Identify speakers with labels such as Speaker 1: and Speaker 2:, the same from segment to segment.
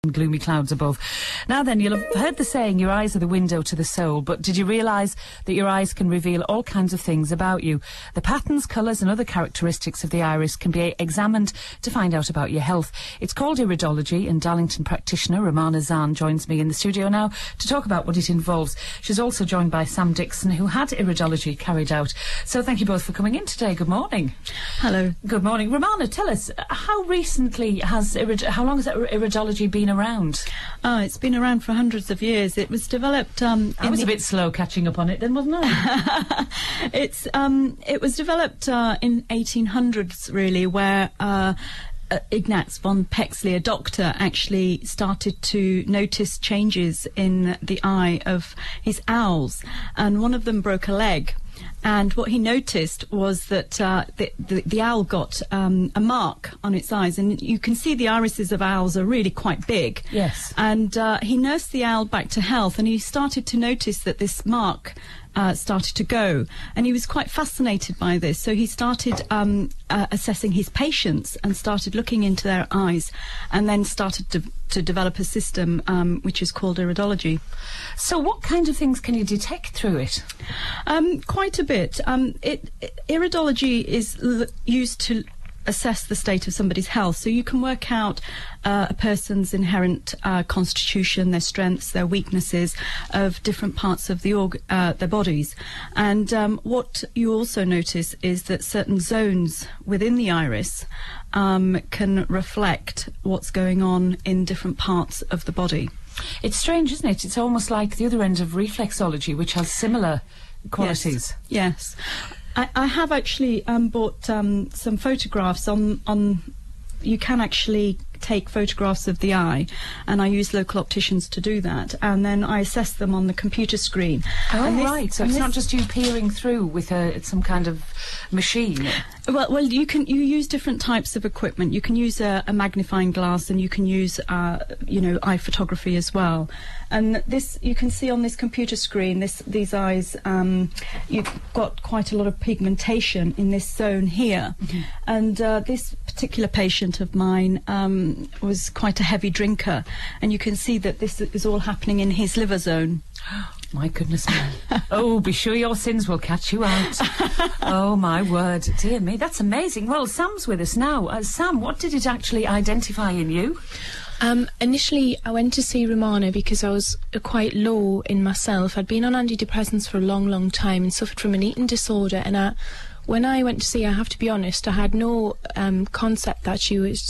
Speaker 1: Gloomy clouds above. Now then, you'll have heard the saying, your eyes are the window to the soul, but did you realise that your eyes can reveal all kinds of things about you? The patterns, colours and other characteristics of the iris can be examined to find out about your health. It's called iridology, and Darlington practitioner Romana Zahn joins me in the studio now to talk about what it involves. She's also joined by Sam Dixon, who had iridology carried out. So thank you both for coming in today. Good morning.
Speaker 2: Hello.
Speaker 1: Good morning. Romana, tell us, how long has iridology been around?
Speaker 2: Oh, it's been around for hundreds of years. It was developed.
Speaker 1: I was a bit slow catching up on it then, wasn't I?
Speaker 2: It was developed in 1800s, really, where Ignaz von Pexley, a doctor, actually started to notice changes in the eye of his owls, and one of them broke a leg. And what he noticed was that the owl got a mark on its eyes, and you can see the irises of owls are really quite big.
Speaker 1: Yes.
Speaker 2: And he nursed the owl back to health, and he started to notice that this mark started to go, and he was quite fascinated by this. So he started assessing his patients and started looking into their eyes, and then started to develop a system which is called iridology.
Speaker 1: So what kind of things can you detect through it?
Speaker 2: Quite a bit. Iridology is used to assess the state of somebody's health, so you can work out a person's inherent constitution, their strengths, their weaknesses of different parts of their bodies. And what you also notice is that certain zones within the iris can reflect what's going on in different parts of the body.
Speaker 1: It's strange, isn't it? It's almost like the other end of reflexology, which has similar qualities.
Speaker 2: Yes. I have actually bought some photographs on. You can actually take photographs of the eye, and I use local opticians to do that, and then I assess them on the computer screen.
Speaker 1: Oh, right. So it's not just you peering through with some kind of machine.
Speaker 2: Well, you use different types of equipment. You can use a magnifying glass, and you can use eye photography as well. And this, you can see on this computer screen, these eyes, you've got quite a lot of pigmentation in this zone here. Mm-hmm. And this particular patient of mine was quite a heavy drinker, and you can see that this is all happening in his liver zone.
Speaker 1: My goodness me. Oh, be sure your sins will catch you out. Oh, my word. Dear me, that's amazing. Well, Sam's with us now. Sam, what did it actually identify in you?
Speaker 3: Initially, I went to see Romana because I was quite low in myself. I'd been on antidepressants for a long, long time and suffered from an eating disorder. And when I went to see her, I have to be honest, I had no concept that she was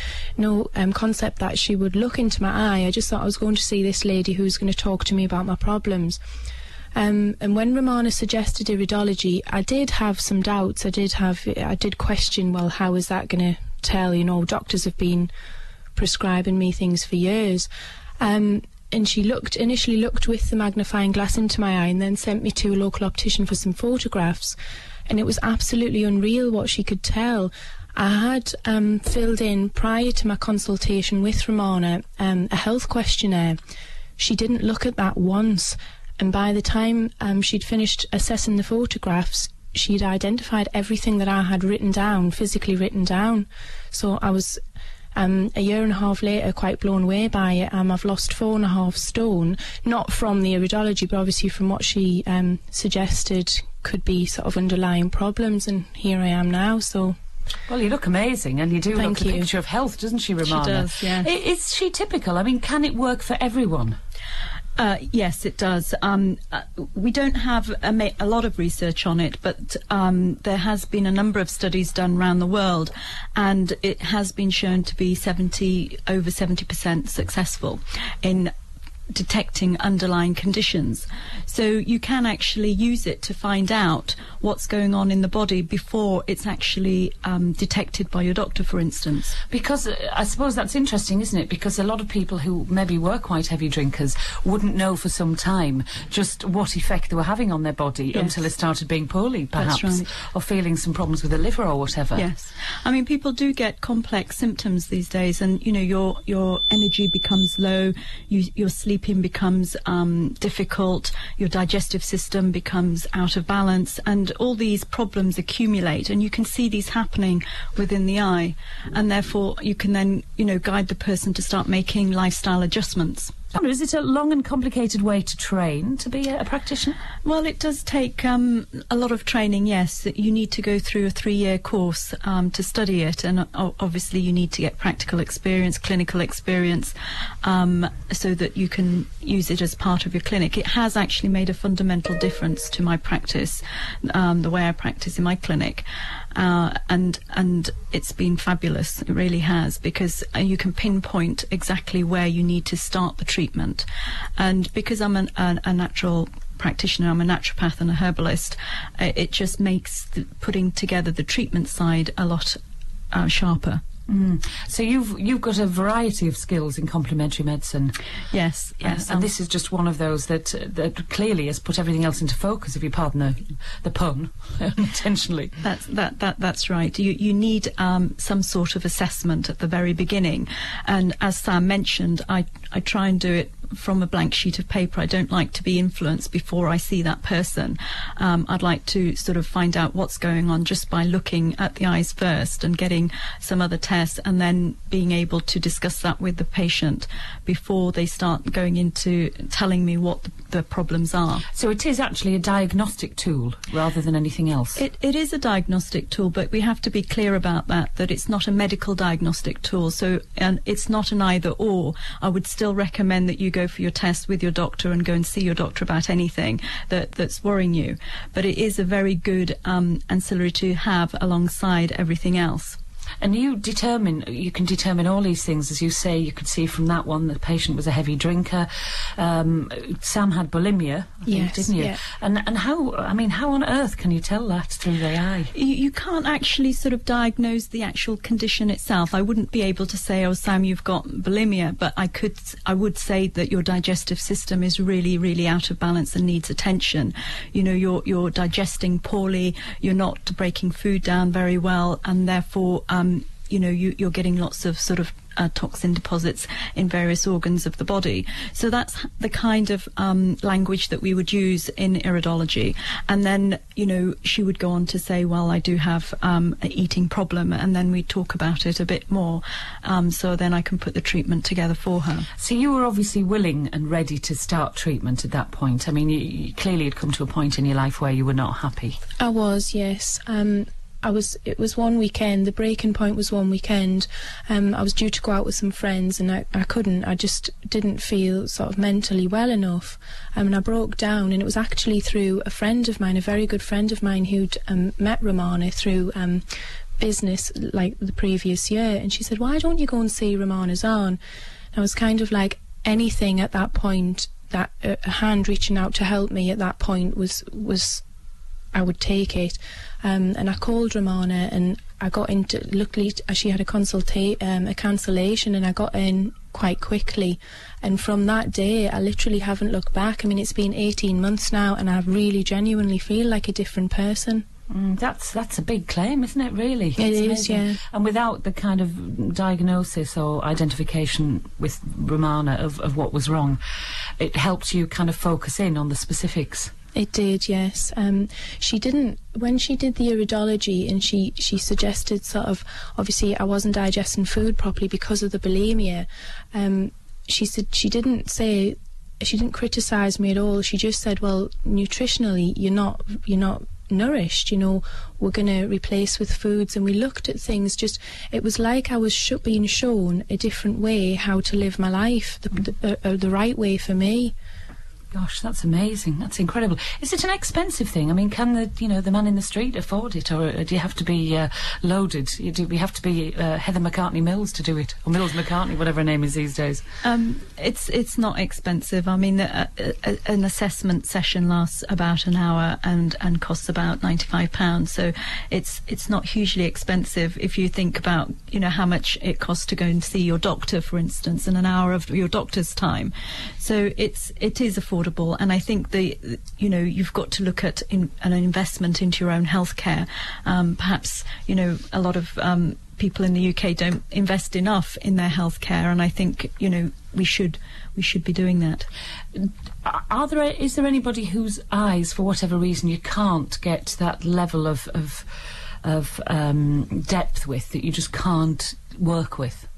Speaker 3: concept that she would look into my eye. I just thought I was going to see this lady who was going to talk to me about my problems. And when Romana suggested iridology, I did have some doubts. I did question, well, how is that going to tell? You know, doctors have been prescribing me things for years. And she initially looked with the magnifying glass into my eye, and then sent me to a local optician for some photographs. And it was absolutely unreal what she could tell. I had filled in, prior to my consultation with Romana, a health questionnaire. She didn't look at that once, and by the time she'd finished assessing the photographs, she'd identified everything that I had written down, physically written down. So I was a year and a half later quite blown away by it. I've lost 4.5 stone, not from the iridology, but obviously from what she suggested could be sort of underlying problems, and here I am now. So,
Speaker 1: well, you look amazing, and you do look a picture of health, doesn't she, Romana?
Speaker 2: She does, yeah.
Speaker 1: Is she typical? I mean, can it work for everyone?
Speaker 2: Yes, it does. We don't have a lot of research on it, but there has been a number of studies done around the world, and it has been shown to be over 70% successful in detecting underlying conditions. So you can actually use it to find out what's going on in the body before it's actually detected by your doctor, for instance.
Speaker 1: Because I suppose that's interesting, isn't it? Because a lot of people who maybe were quite heavy drinkers wouldn't know for some time just what effect they were having on their body. Yes. Until they started being poorly, perhaps. That's right. Or feeling some problems with the liver or whatever.
Speaker 2: Yes. I mean, people do get complex symptoms these days, and, you know, your energy becomes low, your sleep sleeping becomes difficult, your digestive system becomes out of balance, and all these problems accumulate, and you can see these happening within the eye, and therefore you can then, guide the person to start making lifestyle adjustments.
Speaker 1: Is it a long and complicated way to train to be a practitioner?
Speaker 2: Well, it does take a lot of training, yes. You need to go through a 3-year course to study it, and obviously you need to get practical experience, clinical experience, so that you can use it as part of your clinic. It has actually made a fundamental difference to my practice, the way I practice in my clinic. And it's been fabulous. It really has, because you can pinpoint exactly where you need to start the treatment. And because I'm a natural practitioner, I'm a naturopath and a herbalist, it just makes putting together the treatment side a lot sharper.
Speaker 1: So you've got a variety of skills in complementary medicine.
Speaker 2: Yes.
Speaker 1: And this is just one of those that clearly has put everything else into focus, if you pardon the pun, intentionally.
Speaker 2: That's right. You need some sort of assessment at the very beginning, and as Sam mentioned, I try and do it from a blank sheet of paper. I don't like to be influenced before I see that person. I'd like to sort of find out what's going on just by looking at the eyes first and getting some other tests, and then being able to discuss that with the patient before they start going into telling me what the problems are.
Speaker 1: So it is actually a diagnostic tool rather than anything else?
Speaker 2: It is a diagnostic tool, but we have to be clear about that it's not a medical diagnostic tool. So, and it's not an either or. I would still recommend that you go for your test with your doctor and go and see your doctor about anything that's worrying you. But it is a very good ancillary to have alongside everything else.
Speaker 1: And you can determine all these things, as you say. You could see from that one that the patient was a heavy drinker. Sam had bulimia, I think, didn't you?
Speaker 3: Yeah.
Speaker 1: And how on earth can you tell that through the eye?
Speaker 2: You can't actually sort of diagnose the actual condition itself. I wouldn't be able to say, oh, Sam, you've got bulimia, but I would say that your digestive system is really, really out of balance and needs attention. You're digesting poorly, you're not breaking food down very well, and therefore you're getting lots of sort of toxin deposits in various organs of the body. So that's the kind of language that we would use in iridology. And then, she would go on to say, well, I do have an eating problem, and then we talk about it a bit more. So then I can put the treatment together for her.
Speaker 1: So you were obviously willing and ready to start treatment at that point. I mean, you clearly had come to a point in your life where you were not happy.
Speaker 3: I was, yes. It was one weekend, the breaking point was one weekend. I was due to go out with some friends, and I couldn't. I just didn't feel sort of mentally well enough. And I broke down, and it was actually through a friend of mine, a very good friend of mine, who'd met Romana through business like the previous year. And she said, why don't you go and see Romana Zahn? And I was kind of like, anything at that point, that a hand reaching out to help me at that point was I would take it. And I called Romana, and I got into, luckily she had a cancellation, and I got in quite quickly. And from that day, I literally haven't looked back. I mean, it's been 18 months now, and I really genuinely feel like a different person.
Speaker 1: That's a big claim, isn't it, really?
Speaker 3: It is, yeah.
Speaker 1: And without the kind of diagnosis or identification with Romana of what was wrong, it helped you kind of focus in on the specifics.
Speaker 3: It did, yes. She didn't, when she did the iridology, and she suggested sort of, obviously I wasn't digesting food properly because of the bulimia. She said she didn't criticise me at all. She just said, well, nutritionally you're not nourished, we're going to replace with foods. And we looked at things, it was like I was being shown a different way how to live my life, the right way for me.
Speaker 1: Gosh, that's amazing. That's incredible. Is it an expensive thing? I mean, can the man in the street afford it, or do you have to be loaded? Do we have to be Heather McCartney Mills to do it, or Mills McCartney, whatever her name is these days?
Speaker 2: It's not expensive. I mean, an assessment session lasts about an hour and costs about £95. So it's not hugely expensive if you think about how much it costs to go and see your doctor, for instance, and an hour of your doctor's time. So it is affordable. And I think you've got to look at an investment into your own healthcare. Perhaps a lot of people in the UK don't invest enough in their healthcare, and I think, you know, we should be doing that.
Speaker 1: Is there anybody whose eyes, for whatever reason, you can't get that level of depth with, that you just can't work with?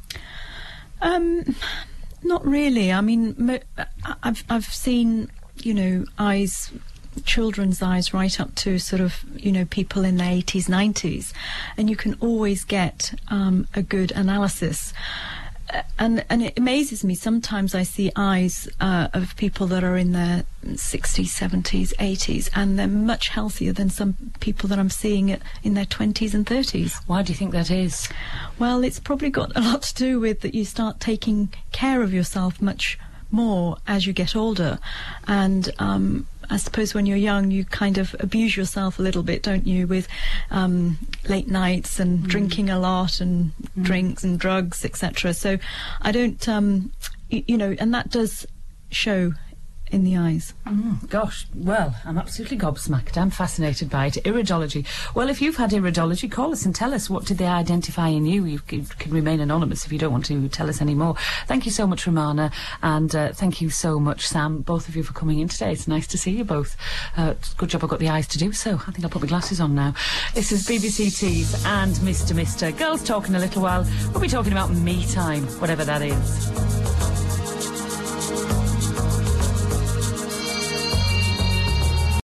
Speaker 2: Not really. I mean, I've seen, you know, children's eyes right up to sort of, you know, people in their 80s, 90s, and you can always get a good analysis. And it amazes me. Sometimes I see eyes of people that are in their 60s, 70s, 80s, and they're much healthier than some people that I'm seeing in their 20s and 30s.
Speaker 1: Why do you think that is?
Speaker 2: Well, it's probably got a lot to do with that you start taking care of yourself much more as you get older. And I suppose when you're young, you kind of abuse yourself a little bit, don't you, with late nights and drinking a lot and drinks and drugs, etc. So I don't, you know, and that does show in the eyes.
Speaker 1: Gosh, well, I'm absolutely gobsmacked. I'm fascinated by it. Iridology. Well, if you've had iridology, call us and tell us, what did they identify in you? You can remain anonymous if you don't want to tell us any more. Thank you so much, Romana, and thank you so much, Sam, both of you, for coming in today. It's nice to see you both. Good job I got the eyes to do so. I think I'll put my glasses on now. This is BBC Tees and Mr. Girls Talk in a little while. We'll be talking about me time, whatever that is.